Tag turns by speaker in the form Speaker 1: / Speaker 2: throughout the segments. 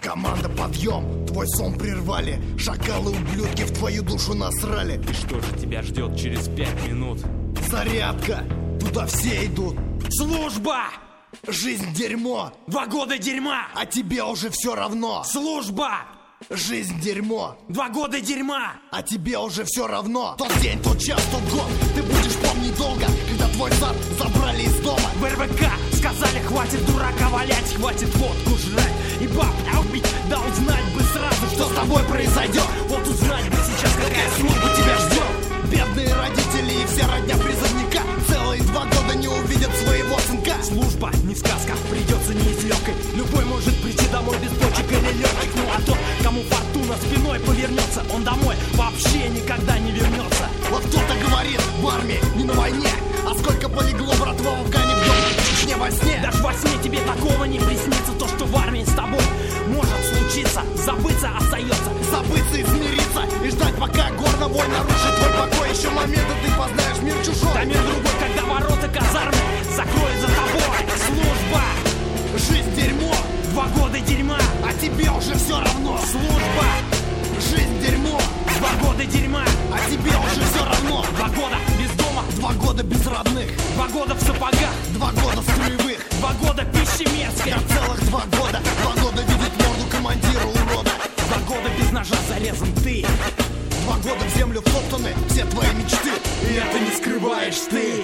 Speaker 1: Команда, подъем, твой сон прервали. Шакалы-ублюдки в твою душу насрали.
Speaker 2: И что же тебя ждет через 5 минут?
Speaker 1: Зарядка, туда все идут.
Speaker 2: Служба!
Speaker 1: Жизнь дерьмо,
Speaker 2: 2 года дерьма!
Speaker 1: а тебе уже все равно.
Speaker 2: Служба!
Speaker 1: Жизнь дерьмо,
Speaker 2: 2 года дерьма!
Speaker 1: а тебе уже все равно. Тот день, тот час, тот год ты будешь помнить долго, когда твой зад забрали из дома.
Speaker 2: В РВК сказали, хватит дурака валять, хватит водку жрать и баб убить. Да узнать бы сразу, что с тобой произойдет. Вот узнать бы сейчас, какая служба тебя ждет.
Speaker 1: Бедные родители и вся родня призывника целые 2 года не увидят своего сынка.
Speaker 2: Служба не сказка, придется не из легкой. Любой может прийти домой без почек или легких. Ну а тот, кому фортуна спиной повернется, он домой вообще никогда не вернется.
Speaker 1: Вот кто-то говорит, в армии, не на войне. А сколько полегло братва в Афгане, в доме, в Чечне, во сне.
Speaker 2: Даже во сне тебе такого не приснится. То, что в армии с тобой может случиться, забыться остается.
Speaker 1: Забыться и смириться, и ждать, пока горновой нарушит твой покой. Еще моменты ты познаешь мир чужой.
Speaker 2: Да мир другой, когда ворота казармы закроют за тобой. Служба!
Speaker 1: Жизнь дерьмо,
Speaker 2: 2 года дерьма!
Speaker 1: а тебе уже все равно.
Speaker 2: Служба!
Speaker 1: Жизнь дерьмо,
Speaker 2: 2 года дерьма!
Speaker 1: а тебе уже все равно.
Speaker 2: 2 года без дома!
Speaker 1: 2 года без родных,
Speaker 2: 2 года в сапогах!
Speaker 1: 2 года строевых,
Speaker 2: 2 года пищи мерзкой!
Speaker 1: я целых 2 года. 2 года видеть морду командира урода.
Speaker 2: 2 года без ножа зарезан ты!
Speaker 1: 2 года в землю втоптаны все твои мечты,
Speaker 2: И это не скрываешь ты!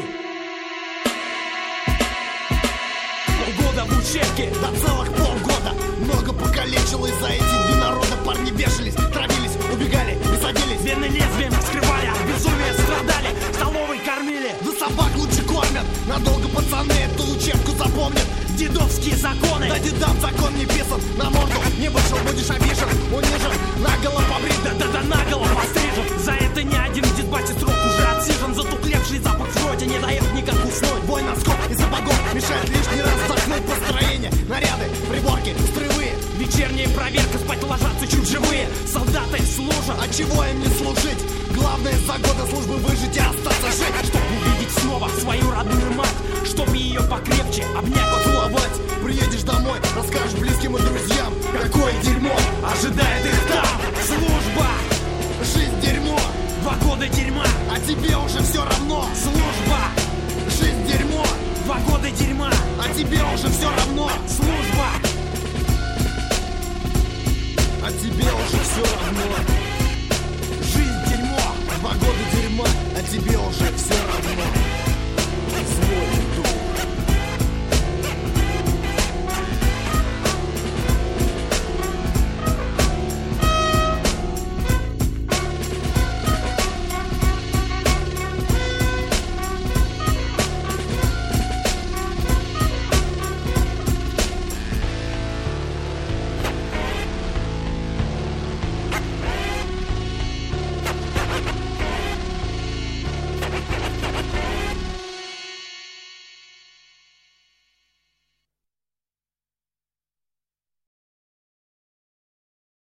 Speaker 2: Полгода в учебке!
Speaker 1: до целых полгода. Много покалечило из-за эти дни народа. Парни вешались, травились, убегали и садились.
Speaker 2: Вены лезвием вскрывали, от безумия страдали, столовой кормили.
Speaker 1: Да собак лучше кормят, надолго пацаны эту учебку запомнят.
Speaker 2: Дедовские законы!
Speaker 1: Да дедам закон не писан, на морду не вышел, будешь обижен, унижен, наголо побрит.
Speaker 2: Да-да-да, наголо пострижен! За это ни один в дисбате срок уже отсижен. Затуклевший запах в роте не дает никак уснуть.
Speaker 1: Бой носков и сапогов мешает лишний раз вздохнуть. Построение, наряды, приборки, строевые.
Speaker 2: Вечерняя проверка, спать ложатся чуть живые. Солдаты служат,
Speaker 1: А чего им не служить? Главное за годы службы выжить и остаться жить.
Speaker 2: чтоб увидеть снова свою родную мать, чтоб ее покрепче обнять.
Speaker 1: Поцеловать, приедешь домой, расскажешь близким и друзьям, какое дерьмо
Speaker 2: Ожидает их там служба!
Speaker 1: Жизнь дерьмо,
Speaker 2: 2 года дерьма!
Speaker 1: а тебе уже все равно.
Speaker 2: Служба!
Speaker 1: Жизнь дерьмо,
Speaker 2: 2 года дерьма!
Speaker 1: а тебе уже все равно.
Speaker 2: Служба!
Speaker 1: А тебе уже все равно.